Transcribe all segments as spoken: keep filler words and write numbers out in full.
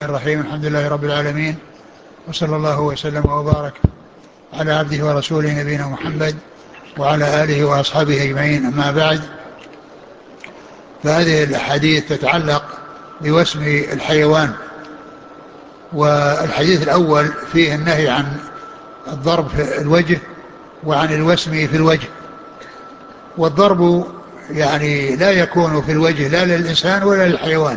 الرحيم. الحمد لله رب العالمين، وصلى الله وسلم وبارك على عبده ورسوله نبينا محمد وعلى آله وأصحابه أجمعين. أما بعد، فهذه الحديث تتعلق بوسم الحيوان. والحديث الأول فيه النهي عن الضرب في الوجه وعن الوسم في الوجه. والضرب يعني لا يكون في الوجه لا للإنسان ولا للحيوان،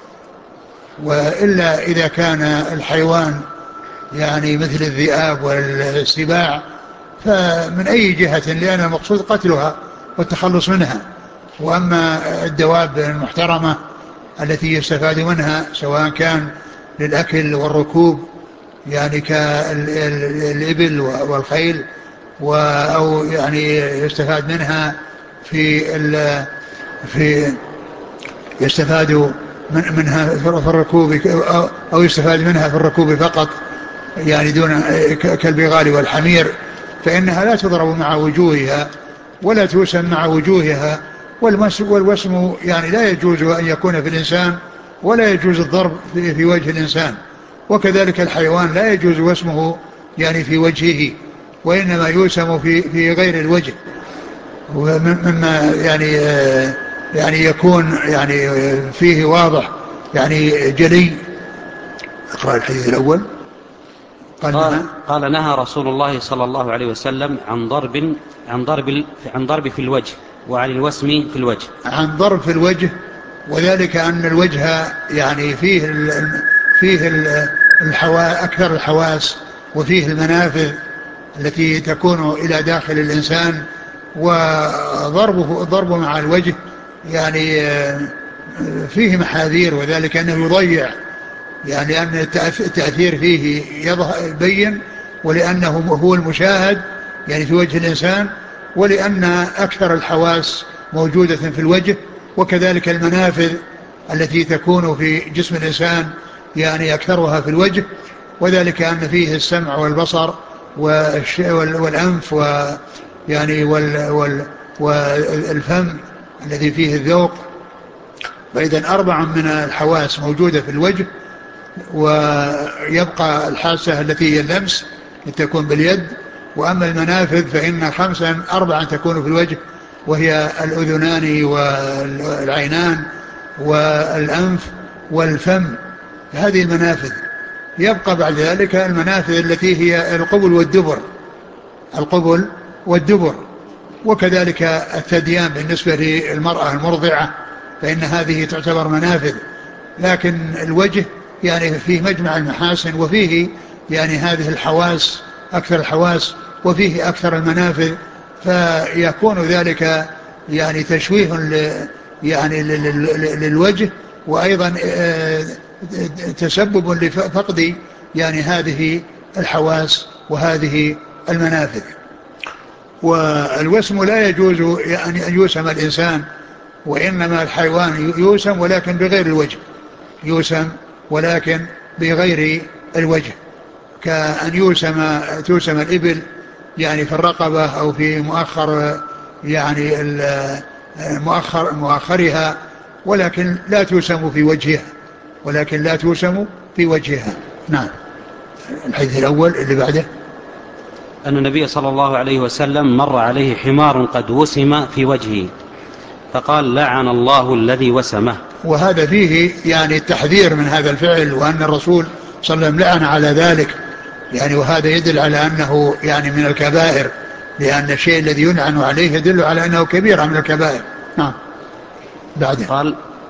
وإلا إذا كان الحيوان يعني مثل الذئاب والسباع فمن أي جهة، لأن المقصود قتلها والتخلص منها. وأما الدواب المحترمة التي يستفاد منها سواء كان للأكل والركوب، يعني كالإبل والخيل، أو يعني يستفاد منها في ال في يستفاد من منها في الركوب، أو يستفاد منها في الركوب فقط، يعني دون كالبغال والحمير، فإنها لا تضرب مع وجوهها ولا توسم مع وجوهها. والوسم يعني لا يجوز أن يكون في الإنسان، ولا يجوز الضرب في وجه الإنسان. وكذلك الحيوان لا يجوز وسمه يعني في وجهه، وإنما يوسم في في غير الوجه، مما يعني يعني يكون يعني فيه واضح يعني جلي. اقرأ الحديث الأول. قال نهى, قال نهى رسول الله صلى الله عليه وسلم عن ضرب عن ضرب عن ضرب في الوجه وعن الوسم في الوجه. عن ضرب في الوجه، وذلك أن الوجه يعني فيه ال فيه الحوا أكثر الحواس، وفيه المنافذ التي تكون إلى داخل الإنسان. وضربه ضربه مع الوجه يعني فيه محاذير، وذلك أنه يضيع، يعني لأن التأثير فيه يبين، ولأنه هو المشاهد يعني في وجه الإنسان، ولأن أكثر الحواس موجودة في الوجه. وكذلك المنافذ التي تكون في جسم الإنسان يعني أكثرها في الوجه، وذلك أن فيه السمع والبصر والأنف ويعني والفم الذي فيه الذوق. فإذا أربع من الحواس موجودة في الوجه، ويبقى الحاسة التي هي اللمس تكون باليد. وأما المنافذ فإن خمسا أربعا تكون في الوجه، وهي الأذنان والعينان والأنف والفم، هذه المنافذ. يبقى بعد ذلك المنافذ التي هي القبل والدبر القبل والدبر وكذلك الثديان بالنسبة للمرأة المرضعة، فإن هذه تعتبر منافذ. لكن الوجه يعني فيه مجمع المحاسن، وفيه يعني هذه الحواس أكثر الحواس، وفيه أكثر المنافذ، فيكون ذلك يعني تشويه يعني للوجه، وأيضا تسبب لفقد يعني هذه الحواس وهذه المنافذ. والوسم لا يجوز أن يوسم الإنسان، وإنما الحيوان يوسم ولكن بغير الوجه، يوسم ولكن بغير الوجه، كأن يوسم توسم الإبل يعني في الرقبة أو في مؤخر يعني مؤخر مؤخرها، ولكن لا توسم في وجهها ولكن لا توسم في وجهها. نعم. الحديث الأول اللي بعده، أن النبي صلى الله عليه وسلم مر عليه حمار قد وسم في وجهه فقال لعن الله الذي وسمه. وهذا فيه يعني التحذير من هذا الفعل، وأن الرسول صلى الله عليه وسلم لعن على ذلك يعني. وهذا يدل على أنه يعني من الكبائر، لأن الشيء الذي يلعن عليه يدل على أنه كبيرة من الكبائر. نعم. بعده قال